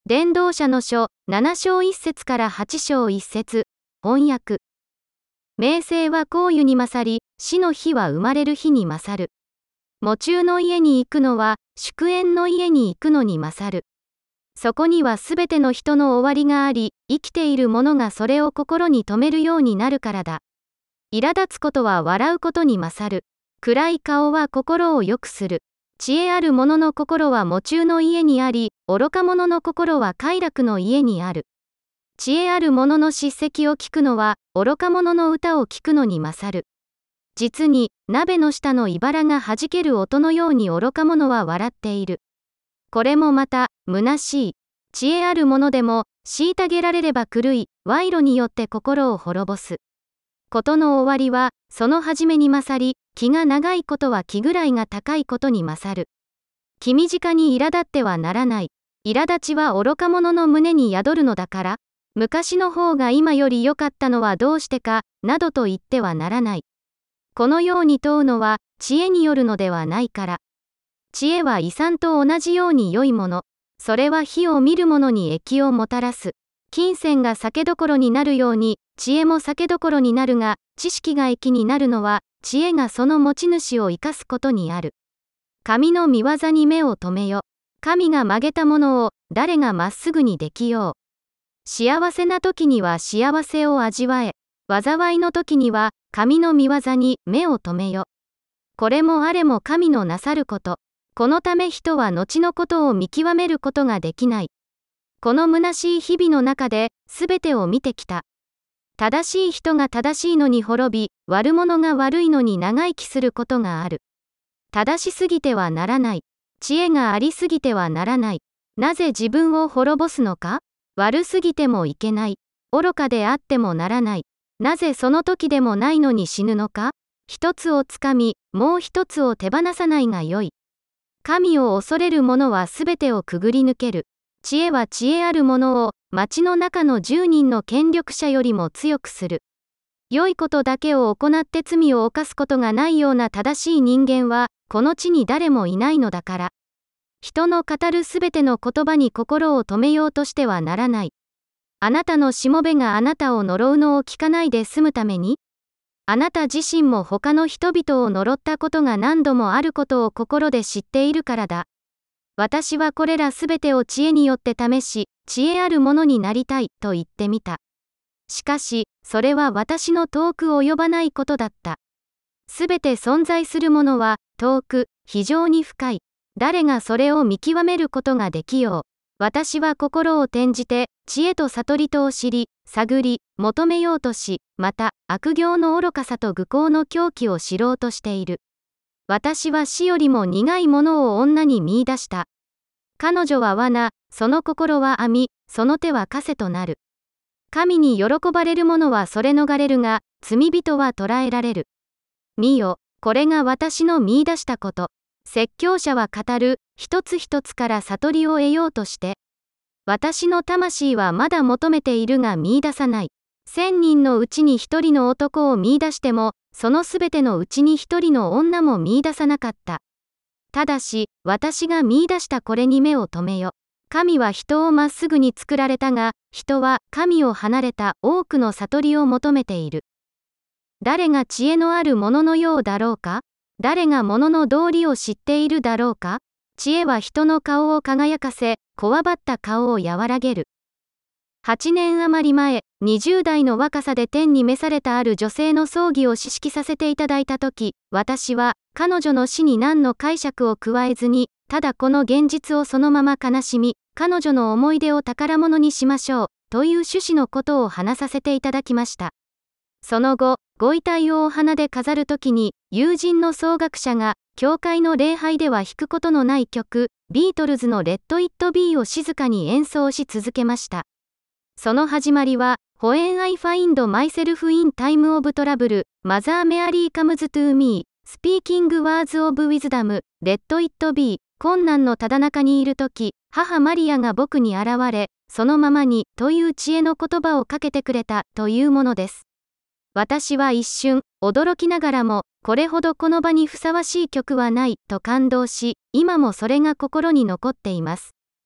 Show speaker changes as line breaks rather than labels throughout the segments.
伝道者の書7章1節から8章1節翻訳。名声は香油に勝り、死の日は生まれる日に勝る。喪中の家に行くのは、祝宴の家に行くのに勝る。そこにはすべての人の終わりがあり、生きている者がそれを心に留めるようになるからだ。苛立つことは笑うことに勝る。暗い顔は心を良くする。知恵ある者の心は喪中の家にあり、愚か者の心は快楽の家にある。知恵ある者の叱責を聞くのは、愚か者の歌を聞くのに勝る。実に、鍋の下の茨が弾ける音のように愚か者は笑っている。これもまた、虚しい。知恵ある者でも、虐げられれば狂い、賄賂によって心を滅ぼす。ことの終わりは、その初めに勝り、気が長いことは気ぐらいが高いことに勝る。気短に苛立ってはならない。苛立ちは愚か者の胸に宿るのだから、昔の方が今より良かったのはどうしてか、などと言ってはならない。このように問うのは、知恵によるのではないから。知恵は遺産と同じように良いもの。それは火を見る者に益をもたらす。金銭が酒どころになるように、知恵も酒どころになるが、知識が益になるのは、知恵がその持ち主を生かすことにある。神の御業に目を留めよ。神が曲げたものを、誰がまっすぐにできよう。幸せな時には幸せを味わえ。災いの時には、神の御業に目を留めよ。これもあれも神のなさること。このため人は後のことを見極めることができない。この虚しい日々の中で、すべてを見てきた。正しい人が正しいのに滅び、悪者が悪いのに長生きすることがある。正しすぎてはならない。知恵がありすぎてはならない。なぜ自分を滅ぼすのか？悪すぎてもいけない。愚かであってもならない。なぜその時でもないのに死ぬのか？一つをつかみ、もう一つを手放さないがよい。神を恐れる者はすべてをくぐり抜ける。知恵は知恵ある者を、町の中の10人の権力者よりも強くする。良いことだけを行って罪を犯すことがないような正しい人間は、この地に誰もいないのだから。人の語るすべての言葉に心を止めようとしてはならない。あなたのしもべがあなたを呪うのを聞かないで済むために、あなた自身も他の人々を呪ったことが何度もあることを心で知っているからだ。私はこれらすべてを知恵によって試し、知恵あるものになりたいと言ってみた。しかし、それは私の遠く及ばないことだった。すべて存在するものは、遠く、非常に深い。誰がそれを見極めることができよう。私は心を転じて、知恵と悟りとを知り、探り、求めようとし、また、悪行の愚かさと愚行の狂気を知ろうとしている。私は死よりも苦いものを女に見出した。彼女は罠、その心は網、その手は枷となる。神に喜ばれる者はそれ逃れるが、罪人は捕らえられる。見よ、これが私の見出したこと。説教者は語る、一つ一つから悟りを得ようとして。私の魂はまだ求めているが見出さない。1000人のうちに一人の男を見出しても、そのすべてのうちに一人の女も見出さなかった。ただし、私が見出したこれに目を留めよ。神は人をまっすぐに作られたが、人は神を離れた多くの悟りを求めている。誰が知恵のある者のようだろうか？誰が物の道理を知っているだろうか？知恵は人の顔を輝かせ、こわばった顔を和らげる。8年余り前、20代の若さで天に召されたある女性の葬儀を指揮させていただいたとき、私は、彼女の死に何の解釈を加えずに、ただこの現実をそのまま悲しみ、彼女の思い出を宝物にしましょう、という趣旨のことを話させていただきました。その後、ご遺体をお花で飾るときに、友人の奏楽者が、教会の礼拝では弾くことのない曲、ビートルズのレッド・イット・ビーを静かに演奏し続けました。その始まりは、When I find myself in time of trouble, Mother Mary comes to me, speaking words of wisdom, let it be, 困難のただ中にいるとき、母マリアが僕に現れ、そのままに、という知恵の言葉をかけてくれた、というものです。私は一瞬、驚きながらも、これほどこの場にふさわしい曲はない、と感動し、今もそれが心に残っています。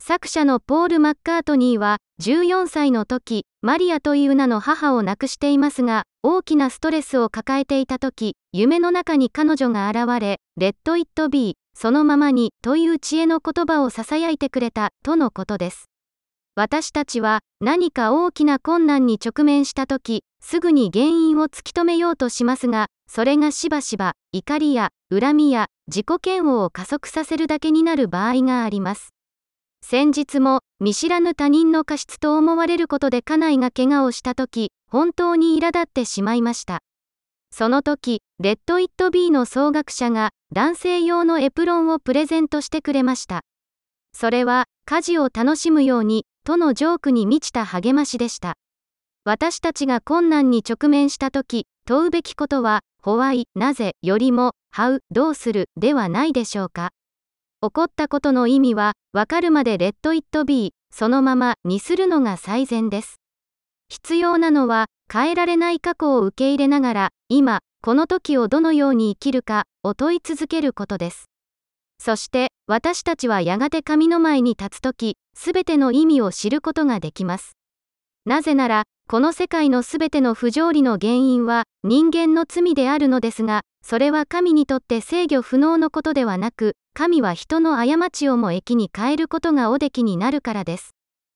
作者のポール・マッカートニーは、14歳の時、マリアという名の母を亡くしていますが、大きなストレスを抱えていた時、夢の中に彼女が現れ、Let it be、そのままに、という知恵の言葉を囁いてくれた、とのことです。私たちは、何か大きな困難に直面した時、すぐに原因を突き止めようとしますが、それがしばしば、怒りや、恨みや、自己嫌悪を加速させるだけになる場合があります。先日も、見知らぬ他人の過失と思われることで家内が怪我をしたとき、本当に苛立ってしまいました。その時、Let it beの奏楽者が、男性用のエプロンをプレゼントしてくれました。それは、家事を楽しむように、とのジョークに満ちた励ましでした。私たちが困難に直面した時、問うべきことは、Why、なぜ、よりも、How、どうする、ではないでしょうか。起こったことの意味は、わかるまでLet it be、そのままにするのが最善です。必要なのは、変えられない過去を受け入れながら、今、この時をどのように生きるか、を問い続けることです。そして、私たちはやがて神の前に立つとき、すべての意味を知ることができます。なぜなら、この世界のすべての不条理の原因は、人間の罪であるのですが、それは神にとって制御不能のことではなく、神は人の過ちをも益に変えることがおできになるからです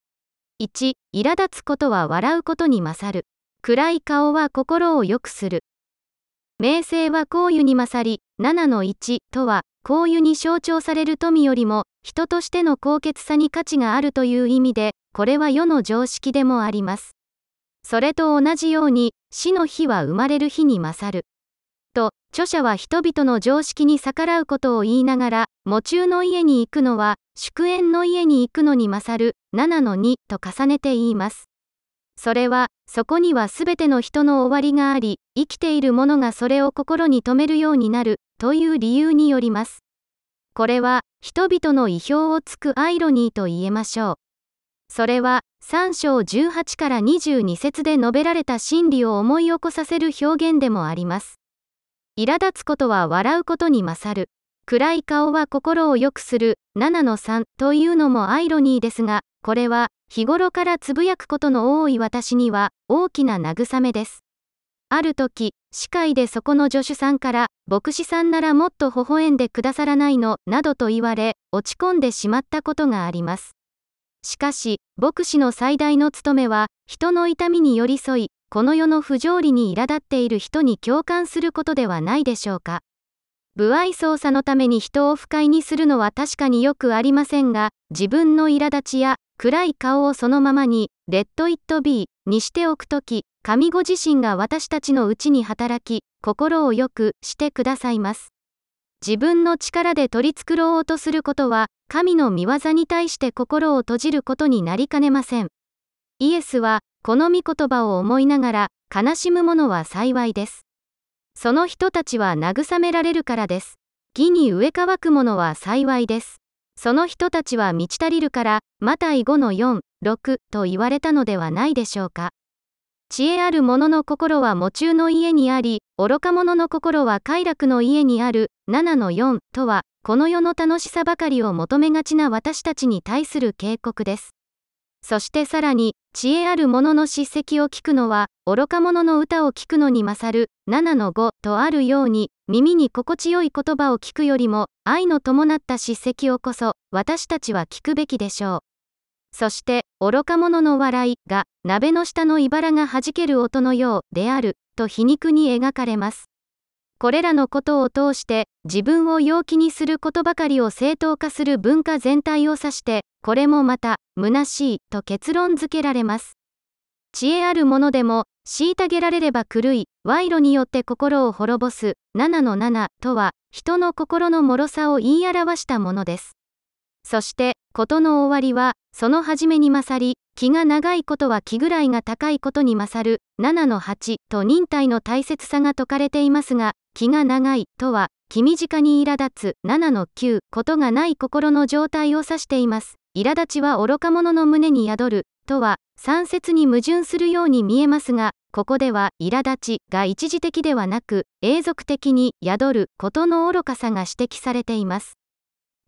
。1、苛立つことは笑うことに勝る。暗い顔は心を良くする。名声は香油に勝り、7-1とは、香油に象徴される富よりも、人としての高潔さに価値があるという意味で、これは世の常識でもあります。それと同じように、死の日は生まれる日に勝る。と、著者は人々の常識に逆らうことを言いながら、喪中の家に行くのは、祝宴の家に行くのに勝る、7-2と重ねて言います。それは、そこにはすべての人の終わりがあり、生きている者がそれを心に留めるようになる、という理由によります。これは、人々の意表をつくアイロニーと言えましょう。それは、3章18から22節で述べられた真理を思い起こさせる表現でもあります。苛立つことは笑うことに勝る。暗い顔は心を良くする、7-3というのもアイロニーですが、これは、日頃からつぶやくことの多い私には、大きな慰めです。ある時、司会でそこの助手さんから、牧師さんならもっと微笑んでくださらないの、などと言われ、落ち込んでしまったことがあります。しかし、牧師の最大の務めは、人の痛みに寄り添い、この世の不条理に苛立っている人に共感することではないでしょうか。不愛想さのために人を不快にするのは確かによくありませんが、自分の苛立ちや暗い顔をそのままに、Let it be にしておくとき、神ご自身が私たちのうちに働き、心を良くしてくださいます。自分の力で取り繕おうとすることは、神の御業に対して心を閉じることになりかねません。イエスは、この御言葉を思いながら、悲しむ者は幸いです。その人たちは慰められるからです。義に植え乾く者は幸いです。その人たちは満ち足りるから、マタイ5-4、6と言われたのではないでしょうか。知恵ある者の心は喪中の家にあり、愚か者の心は快楽の家にある、7-4とは、この世の楽しさばかりを求めがちな私たちに対する警告です。そしてさらに、知恵ある者の叱責を聞くのは、愚か者の歌を聞くのに勝る、7-5とあるように、耳に心地よい言葉を聞くよりも、愛の伴った叱責をこそ、私たちは聞くべきでしょう。そして、愚か者の笑いが、鍋の下の茨が弾ける音のようである、と皮肉に描かれます。これらのことを通して、自分を陽気にすることばかりを正当化する文化全体を指して、これもまた、虚しい、と結論付けられます。知恵あるものでも、虐げられれば狂い、賄賂によって心を滅ぼす、7-7とは、人の心の脆さを言い表したものです。そして、事の終わりは、その始めに勝り、気が長いことは気ぐらいが高いことに勝る、7-8と忍耐の大切さが説かれていますが、気が長いとは、気短に苛立つ、7-9ことがない心の状態を指しています。苛立ちは愚か者の胸に宿る、とは、3節に矛盾するように見えますが、ここでは、苛立ちが一時的ではなく、永続的に宿ることの愚かさが指摘されています。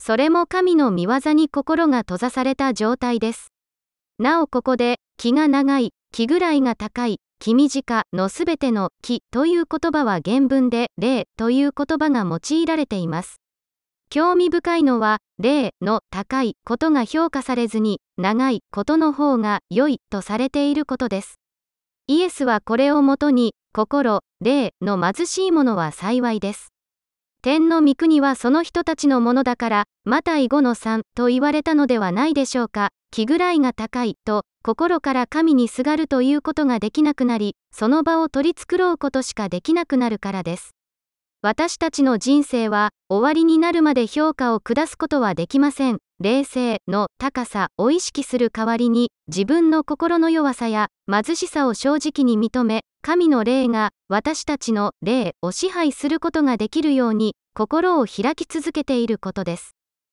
それも神の御業に心が閉ざされた状態です。なおここで、気が長い、気ぐらいが高い、気短のすべての気という言葉は原文で霊という言葉が用いられています。興味深いのは、霊の高いことが評価されずに、長いことの方が良いとされていることです。イエスはこれをもとに、心、霊の貧しいものは幸いです。天の御国はその人たちのものだから、マタイ 5-3 と言われたのではないでしょうか。気ぐらいが高いと、心から神にすがるということができなくなり、その場を取り繕うことしかできなくなるからです。私たちの人生は、終わりになるまで評価を下すことはできません。霊性の高さを意識する代わりに、自分の心の弱さや貧しさを正直に認め、神の霊が私たちの霊を支配することができるように、心を開き続けていることです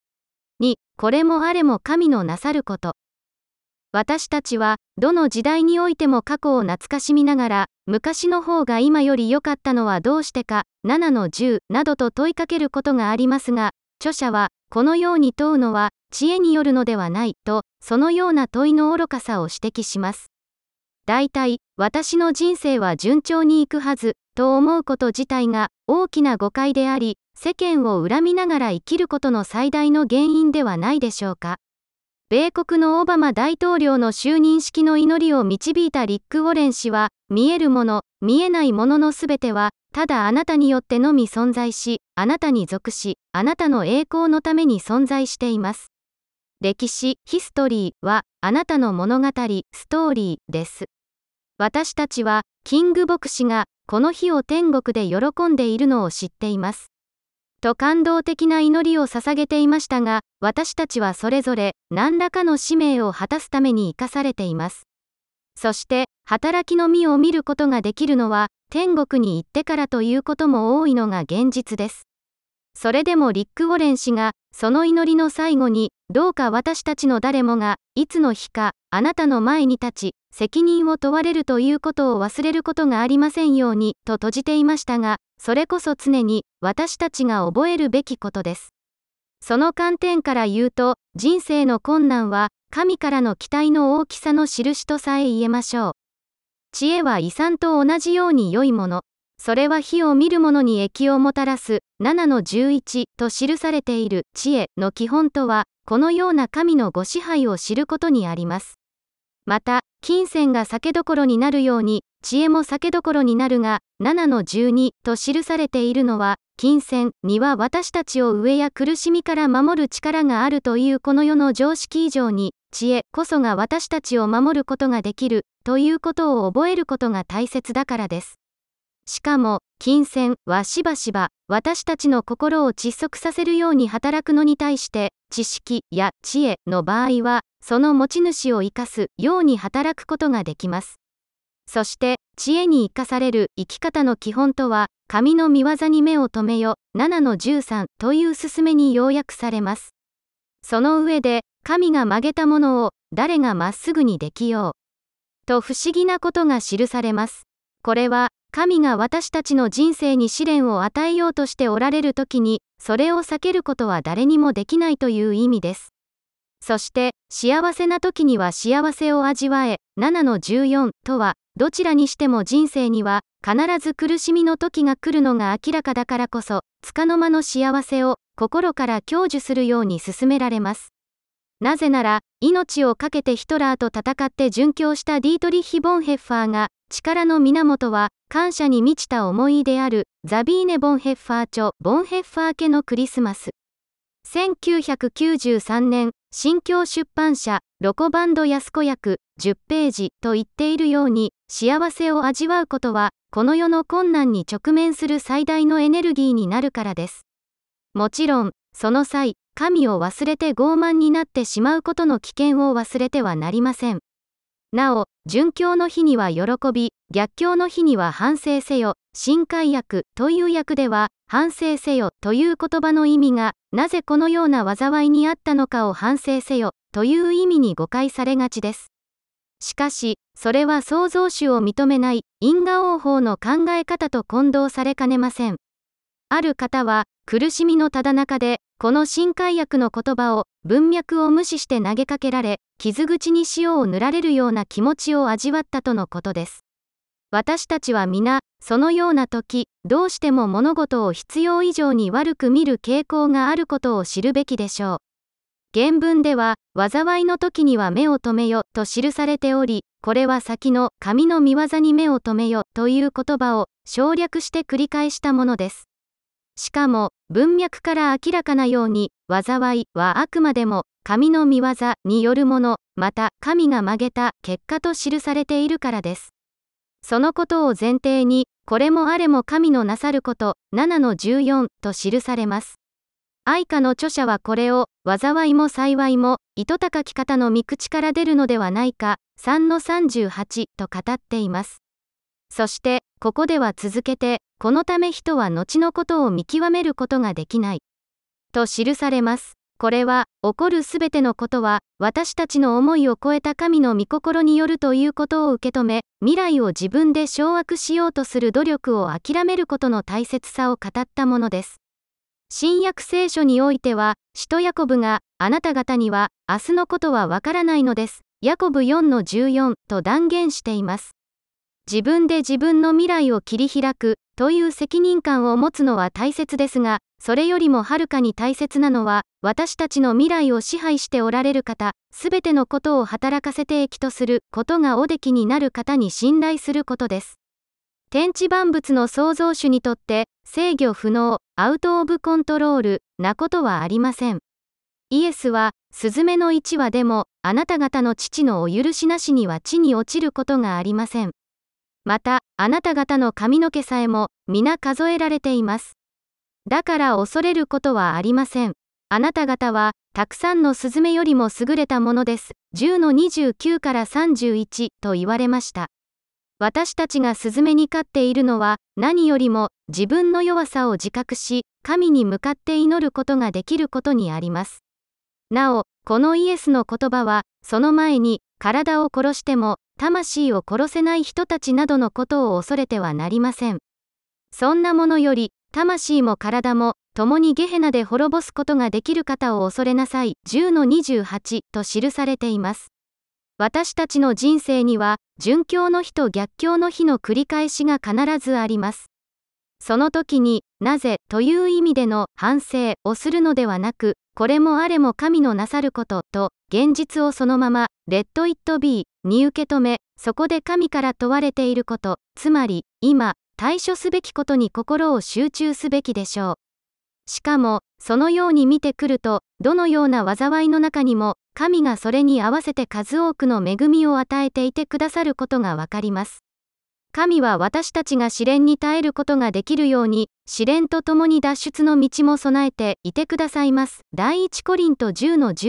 。2、これもあれも神のなさること。私たちは、どの時代においても過去を懐かしみながら、昔の方が今より良かったのはどうしてか、7-10などと問いかけることがありますが、著者は、このように問うのは、知恵によるのではない、と、そのような問いの愚かさを指摘します。大体、私の人生は順調にいくはず、と思うこと自体が、大きな誤解であり、世間を恨みながら生きることの最大の原因ではないでしょうか。米国のオバマ大統領の就任式の祈りを導いたリック・ウォレン氏は、見えるもの、見えないもののすべては、ただあなたによってのみ存在し、あなたに属し、あなたの栄光のために存在しています。歴史、ヒストリーは、あなたの物語、ストーリーです。私たちは、キング牧師が、この日を天国で喜んでいるのを知っています。と感動的な祈りを捧げていましたが、私たちはそれぞれ何らかの使命を果たすために生かされています。そして、働きの実を見ることができるのは、天国に行ってからということも多いのが現実です。それでもリック・ウォレン氏が、その祈りの最後に、どうか私たちの誰もが、いつの日か、あなたの前に立ち、責任を問われるということを忘れることがありませんように、と閉じていましたが、それこそ常に、私たちが覚えるべきことです。その観点から言うと、人生の困難は、神からの期待の大きさの印とさえ言えましょう。知恵は遺産と同じように良いもの。それは火を見る者に益をもたらす、7-11と記されている知恵の基本とは、このような神のご支配を知ることにあります。また、金銭が酒どころになるように、知恵も酒どころになるが、7-12と記されているのは、金銭には私たちを飢えや苦しみから守る力があるというこの世の常識以上に、知恵こそが私たちを守ることができる、ということを覚えることが大切だからです。しかも、金銭はしばしば、私たちの心を窒息させるように働くのに対して、知識や知恵の場合は、その持ち主を生かすように働くことができます。そして、知恵に生かされる生き方の基本とは、神の御業に目を留めよ、7-13という勧めに要約されます。その上で、神が曲げたものを、誰がまっすぐにできよう。と不思議なことが記されます。これは、神が私たちの人生に試練を与えようとしておられるときに、それを避けることは誰にもできないという意味です。そして、幸せな時には幸せを味わえ、7-14とは、どちらにしても人生には、必ず苦しみの時が来るのが明らかだからこそ、束の間の幸せを、心から享受するように勧められます。なぜなら、命を懸けてヒトラーと戦って殉教したディートリッヒ・ボンヘッファーが、力の源は、感謝に満ちた思いである、ザビーネ・ボンヘッファー著、ボンヘッファー家のクリスマス。1993年、新京出版社、ロコバンド安子訳、10ページと言っているように、幸せを味わうことは、この世の困難に直面する最大のエネルギーになるからです。もちろん、その際、神を忘れて傲慢になってしまうことの危険を忘れてはなりません。なお、殉教の日には喜び、逆境の日には反省せよ、新海訳という訳では、反省せよという言葉の意味が、なぜこのような災いにあったのかを反省せよという意味に誤解されがちです。しかし、それは創造主を認めない因果応報の考え方と混同されかねません。ある方は、苦しみのただ中で、 この新改訳の言葉を、文脈を無視して投げかけられ、傷口に塩を塗られるような気持ちを味わったとのことです。私たちは皆、そのような時、どうしても物事を必要以上に悪く見る傾向があることを知るべきでしょう。原文では、災いの時には目を留めよと記されており、これは先の神の御業に目を留めよという言葉を省略して繰り返したものです。しかも、文脈から明らかなように、災いはあくまでも神の御業によるもの、また神が曲げた結果と記されているからです。そのことを前提に、これもあれも神のなさること、7-14と記されます。愛歌の著者はこれを、災いも幸いも、糸高き方の御口から出るのではないか、3-38と語っています。そして、ここでは続けて、このため人は後のことを見極めることができない。と記されます。これは、起こるすべてのことは、私たちの思いを超えた神の御心によるということを受け止め、未来を自分で掌握しようとする努力を諦めることの大切さを語ったものです。新約聖書においては、使徒ヤコブが、あなた方には、明日のことはわからないのです。ヤコブ 4-14 と断言しています。自分で自分の未来を切り開くという責任感を持つのは大切ですが、それよりもはるかに大切なのは、私たちの未来を支配しておられる方、すべてのことを働かせて益とすることがおできになる方に信頼することです。天地万物の創造主にとって、制御不能、アウトオブコントロールなことはありません。イエスは、スズメの一羽でも、あなた方の父のお許しなしには地に落ちることがありません。また、あなた方の髪の毛さえも、皆数えられています。だから恐れることはありません。あなた方は、たくさんのスズメよりも優れたものです。10-29から31と言われました。私たちがスズメに勝っているのは、何よりも、自分の弱さを自覚し、神に向かって祈ることができることにあります。なお、このイエスの言葉は、その前に、体を殺しても、魂を殺せない人たちなどのことを恐れてはなりません。そんなものより、魂も体も、共にゲヘナで滅ぼすことができる方を恐れなさい。10-28と記されています。私たちの人生には、殉教の日と逆境の日の繰り返しが必ずあります。その時に、なぜという意味での反省をするのではなく、これもあれも神のなさることと、現実をそのまま、レッド・イット・ビーに受け止め、そこで神から問われていること、つまり、今、対処すべきことに心を集中すべきでしょう。しかも、そのように見てくると、どのような災いの中にも、神がそれに合わせて数多くの恵みを与えていてくださることがわかります。神は私たちが試練に耐えることができるように、試練とともに脱出の道も備えていてくださいます。第一コリント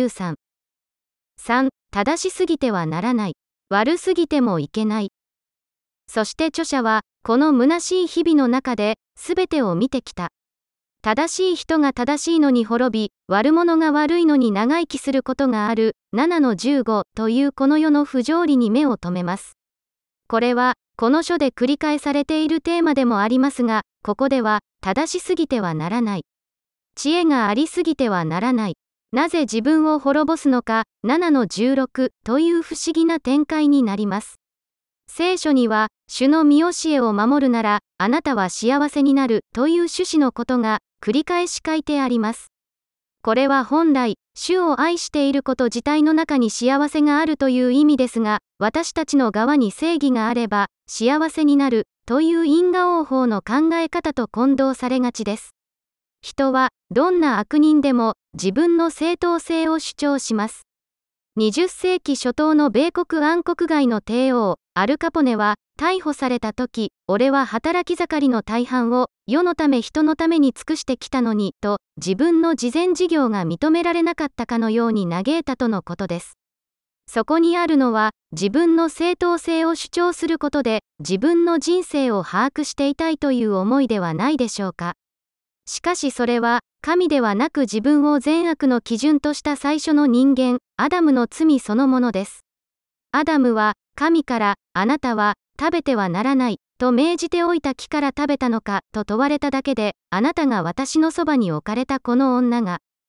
10-13。3. 正しすぎてはならない。悪すぎてもいけない。そして著者は、この虚しい日々の中で、すべてを見てきた。正しい人が正しいのに滅び、悪者が悪いのに長生きすることがある。7-15というこの世の不条理に目を留めます。これは、この書で繰り返されているテーマでもありますが、ここでは、正しすぎてはならない。知恵がありすぎてはならない。なぜ自分を滅ぼすのか、7-16という不思議な展開になります。聖書には、主の御教えを守るなら、あなたは幸せになるという趣旨のことが、繰り返し書いてあります。これは本来、主を愛していること自体の中に幸せがあるという意味ですが、私たちの側に正義があれば、幸せになるという因果応報の考え方と混同されがちです。人は、どんな悪人でも、自分の正当性を主張します。20世紀初頭の米国暗黒街の帝王、アルカポネは、逮捕された時、俺は働き盛りの大半を、世のため人のために尽くしてきたのに、と、自分の慈善事業が認められなかったかのように嘆いたとのことです。そこにあるのは、自分の正当性を主張することで、自分の人生を把握していたいという思いではないでしょうか。しかしそれは、神ではなく自分を善悪の基準とした最初の人間、アダムの罪そのものです。アダムは、神から、あなたは、食べてはならない、と命じておいた木から食べたのか、と問われただけで、あなたが私のそばに置かれたこの女が、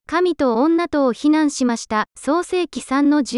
神と女とを非難しました。創世記3の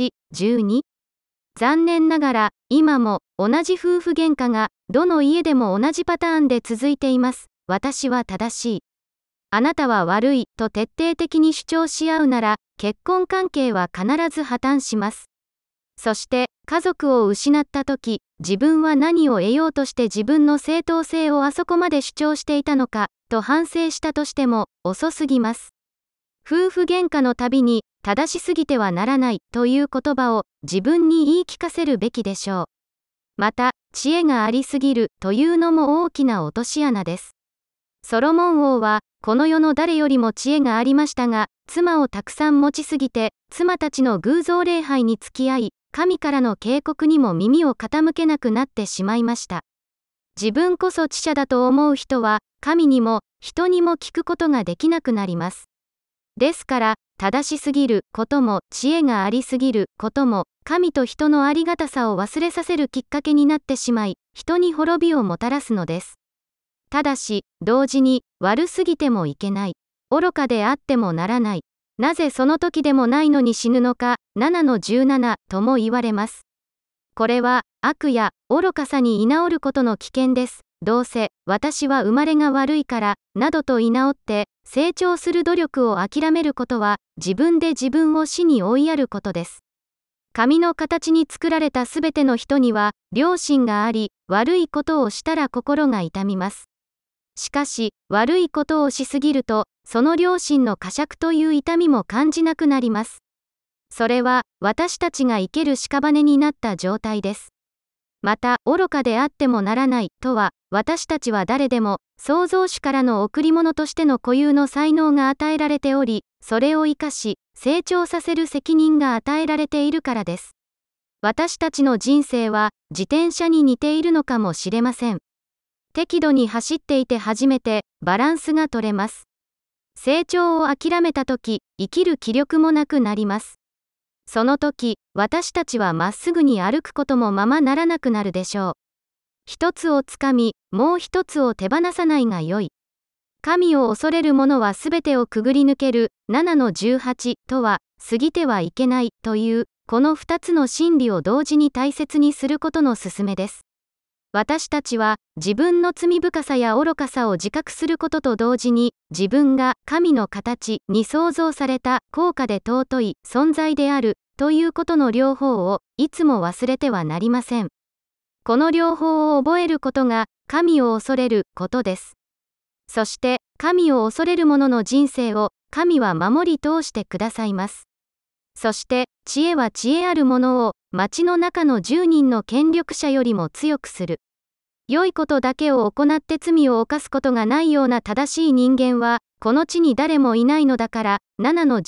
11、12。残念ながら、今も、同じ夫婦喧嘩が、どの家でも同じパターンで続いています。私は正しい。あなたは悪い、と徹底的に主張し合うなら、結婚関係は必ず破綻します。そして、家族を失った時、自分は何を得ようとして自分の正当性をあそこまで主張していたのか、と反省したとしても、遅すぎます。夫婦喧嘩のたびに、正しすぎてはならない、という言葉を、自分に言い聞かせるべきでしょう。また、知恵がありすぎる、というのも大きな落とし穴です。ソロモン王は、この世の誰よりも知恵がありましたが、妻をたくさん持ちすぎて、妻たちの偶像礼拝に付き合い、神からの警告にも耳を傾けなくなってしまいました。自分こそ知者だと思う人は、神にも、人にも聞くことができなくなります。ですから、正しすぎることも、知恵がありすぎることも、神と人のありがたさを忘れさせるきっかけになってしまい、人に滅びをもたらすのです。ただし、同時に、悪すぎてもいけない。愚かであってもならない。なぜその時でもないのに死ぬのか、7の17とも言われます。これは、悪や愚かさに居直ることの危険です。どうせ、私は生まれが悪いから、などと居直って、成長する努力を諦めることは、自分で自分を死に追いやることです。神の形に作られたすべての人には、良心があり、悪いことをしたら心が痛みます。しかし、悪いことをしすぎると、その良心の呵責という痛みも感じなくなります。それは、私たちが生ける屍になった状態です。また、愚かであってもならないとは、私たちは誰でも、創造主からの贈り物としての固有の才能が与えられており、それを生かし、成長させる責任が与えられているからです。私たちの人生は、自転車に似ているのかもしれません。適度に走っていて初めて、バランスが取れます。成長を諦めたとき、生きる気力もなくなります。その時、私たちはまっすぐに歩くこともままならなくなるでしょう。一つをつかみ、もう一つを手放さないがよい。神を恐れる者はすべてをくぐり抜ける、7の18とは、過ぎてはいけないという、この二つの真理を同時に大切にすることの勧めです。私たちは、自分の罪深さや愚かさを自覚することと同時に、自分が神の形に創造された高価で尊い存在であるということの両方をいつも忘れてはなりません。この両方を覚えることが神を恐れることです。そして、神を恐れる者の人生を神は守り通してくださいます。そして、知恵は知恵ある者を町の中の10人の権力者よりも強くする。良いことだけを行って罪を犯すことがないような正しい人間は、この地に誰もいないのだから、7の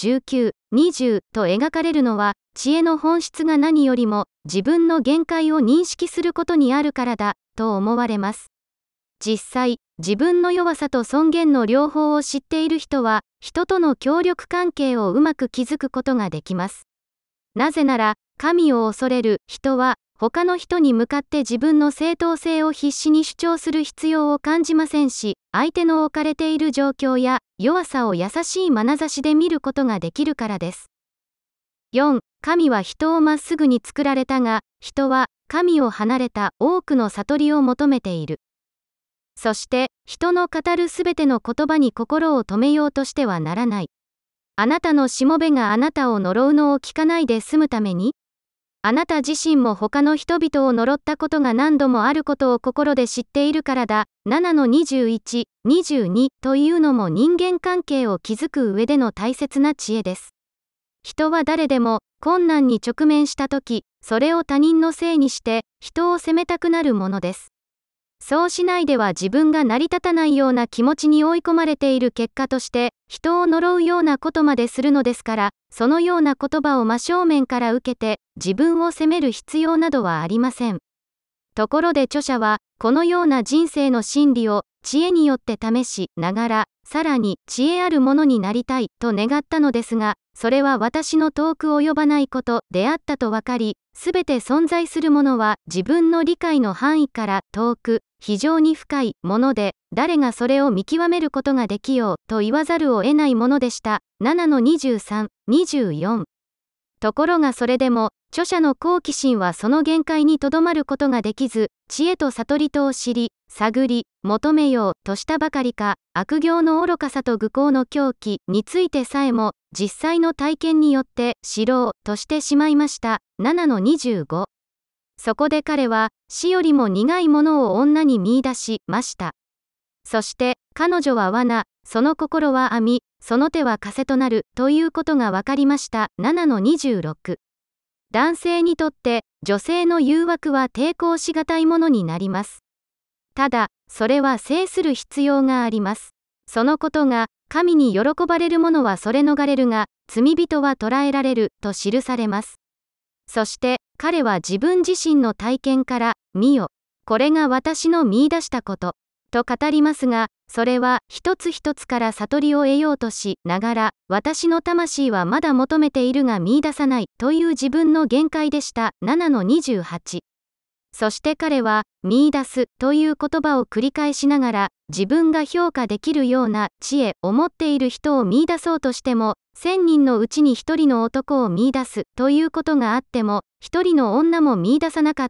19、20と描かれるのは、知恵の本質が何よりも、自分の限界を認識することにあるからだ、と思われます。実際、自分の弱さと尊厳の両方を知っている人は、人との協力関係をうまく築くことができます。なぜなら、神を恐れる人は、他の人に向かって自分の正当性を必死に主張する必要を感じませんし、相手の置かれている状況や弱さを優しい眼差しで見ることができるからです。4. 神は人をまっすぐに作られたが、人は神を離れた多くの悟りを求めている。そして、人の語るすべての言葉に心を止めようとしてはならない。あなたのしもべがあなたを呪うのを聞かないで済むために、あなた自身も他の人々を呪ったことが何度もあることを心で知っているからだ。7の21、22というのも人間関係を築く上での大切な知恵です。人は誰でも困難に直面したとき、それを他人のせいにして人を責めたくなるものです。そうしないでは自分が成り立たないような気持ちに追い込まれている結果として、人を呪うようなことまでするのですから、そのような言葉を真正面から受けて、自分を責める必要などはありません。ところで著者は、このような人生の真理を知恵によって試しながら、さらに知恵あるものになりたいと願ったのですが、それは私の遠く及ばないことであったと分かり、すべて存在するものは自分の理解の範囲から遠く、 非常に深いもので、誰がそれを見極めることができよう、と言わざるを得ないものでした。7-23、24。ところがそれでも、著者の好奇心はその限界にとどまることができず、知恵と悟りとを知り、探り、求めようとしたばかりか、悪行の愚かさと愚行の狂気についてさえも、実際の体験によって知ろうとしてしまいました。7-25。そこで彼は、死よりも苦いものを女に見出しました。そして、彼女は罠、その心は網、その手は枷となる、ということが分かりました。7-26。男性にとって、女性の誘惑は抵抗しがたいものになります。ただ、それは制する必要があります。そのことが、神に喜ばれる者はそれ逃れるが、罪人は捕らえられる、と記されます。そして、彼は自分自身の体験から、見よ、これが私の見出したこと、と語りますが、それは一つ一つから悟りを得ようとしながら、私の魂はまだ求めているが見出さない、という自分の限界でした。7-28。そして彼は、見出す、という言葉を繰り返しながら、自分が評価できるような知恵を持っている人を見出そうとしても、1000人のうちに1人の男を見出す、ということがあっても、1人の女も見出さなかった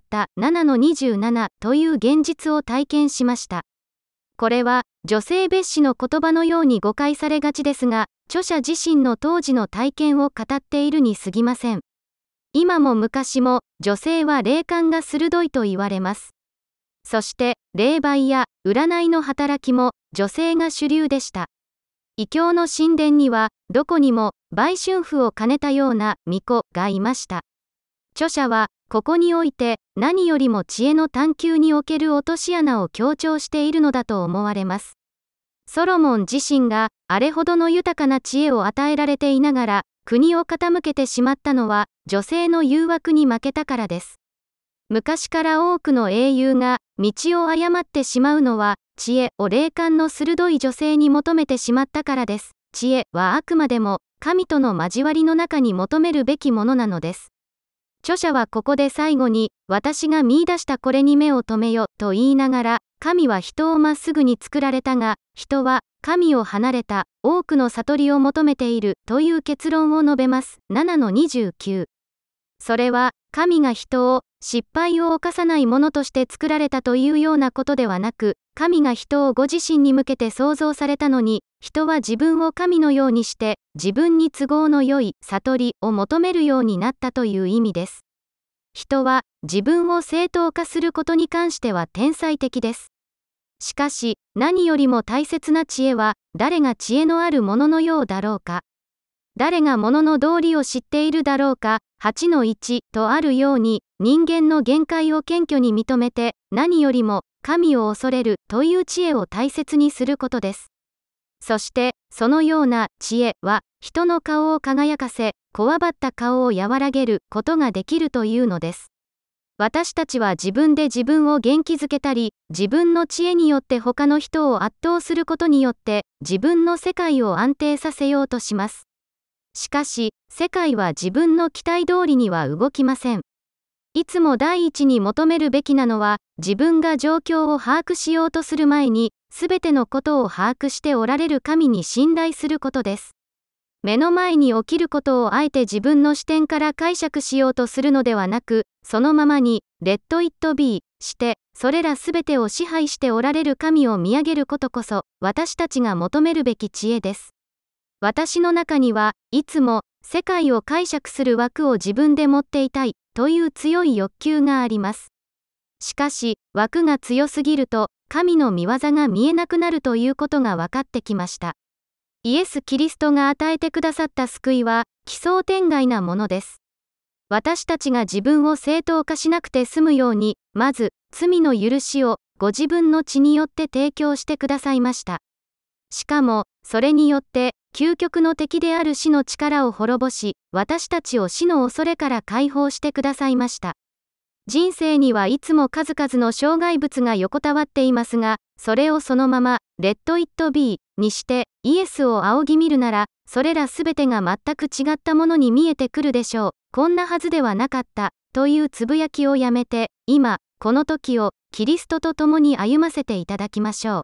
。7-27という現実を体験しました。これは、女性蔑視の言葉のように誤解されがちですが、著者自身の当時の体験を語っているに過ぎません。今も昔も、女性は霊感が鋭いと言われます。そして、霊媒や占いの働きも、女性が主流でした。異教の神殿には、どこにも、売春婦を兼ねたような巫女がいました。著者は、ここにおいて、何よりも知恵の探求における落とし穴を強調しているのだと思われます。ソロモン自身が、あれほどの豊かな知恵を与えられていながら、国を傾けてしまったのは、女性の誘惑に負けたからです。昔から多くの英雄が、道を誤ってしまうのは、知恵を霊感の鋭い女性に求めてしまったからです。知恵はあくまでも、神との交わりの中に求めるべきものなのです。著者はここで最後に、私が見出したこれに目を留めよ、と言いながら、神は人をまっすぐに作られたが、人は、神を離れた、多くの悟りを求めている、という結論を述べます。7-29。それは、神が人を、失敗を犯さないものとして作られたというようなことではなく、神が人をご自身に向けて創造されたのに、人は自分を神のようにして、自分に都合の良い悟りを求めるようになったという意味です。人は、自分を正当化することに関しては天才的です。しかし、何よりも大切な知恵は、誰が知恵のあるもののようだろうか。誰がものの道理を知っているだろうか。8-1とあるように、人間の限界を謙虚に認めて、何よりも、神を恐れるという知恵を大切にすることです。そして、そのような知恵は、人の顔を輝かせ、こわばった顔を和らげることができるというのです。私たちは自分で自分を元気づけたり、自分の知恵によって他の人を圧倒することによって、自分の世界を安定させようとします。しかし、世界は自分の期待通りには動きません。いつも第一に求めるべきなのは、自分が状況を把握しようとする前に、すべてのことを把握しておられる神に信頼することです。目の前に起きることをあえて自分の視点から解釈しようとするのではなく、そのままに、Let it be して、それらすべてを支配しておられる神を見上げることこそ、私たちが求めるべき知恵です。私の中には、いつも、世界を解釈する枠を自分で持っていたい、という強い欲求があります。しかし、枠が強すぎると、神の御業が見えなくなるということが分かってきました。イエス・キリストが与えてくださった救いは、奇想天外なものです。私たちが自分を正当化しなくて済むように、まず、罪の許しを、ご自分の血によって提供してくださいました。しかも、それによって、究極の敵である死の力を滅ぼし、私たちを死の恐れから解放してくださいました。人生にはいつも数々の障害物が横たわっていますが、それをそのまま、Let it be にして、イエスを仰ぎ見るなら、それらすべてが全く違ったものに見えてくるでしょう。こんなはずではなかった、というつぶやきをやめて、今、 この時をキリストと共に歩ませていただきましょう。